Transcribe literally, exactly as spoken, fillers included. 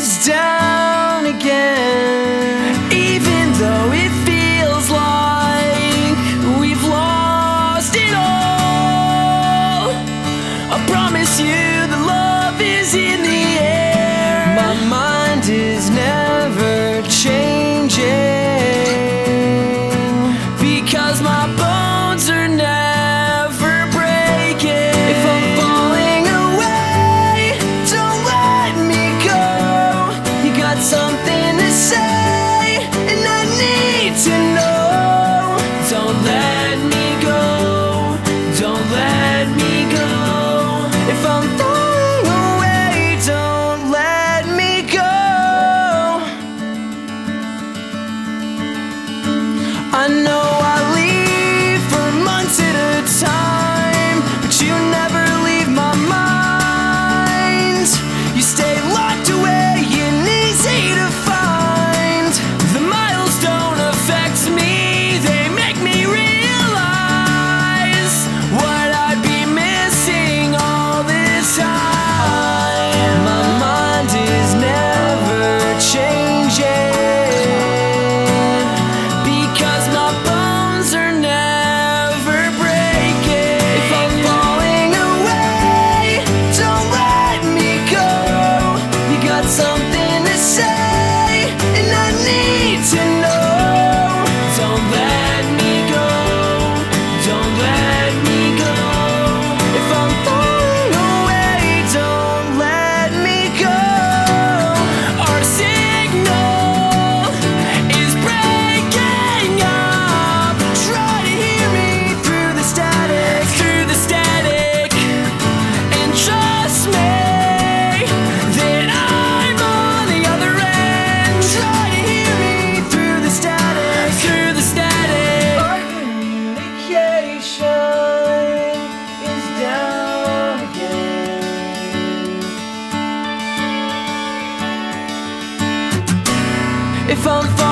is down again. Even though it feels like we've lost it all, I promise you the love is in the air. My mind is never changing, because my bones are never breaking. If I'm falling away, don't let me go. You got something to say, and I need to know. Don't let me go, don't let me go. If I'm falling away, don't let me go. I know I leave for months at a time, but you never leave my mind. You stay locked away and easy to find. The miles don't affect me, they make me realize what I'd be missing all this time. My mind is never changing, because my bones are never breaking. If I'm falling away, don't let me go. You got something to say, and I need to know. Don't let me go, don't let me go. If I'm falling away, don't let me go. Our signal is breaking up. Try to hear me through the static, through the static, and trust me that I'm on the other end. Try to hear me through the static, through the static. Our communication is down again. If I'm falling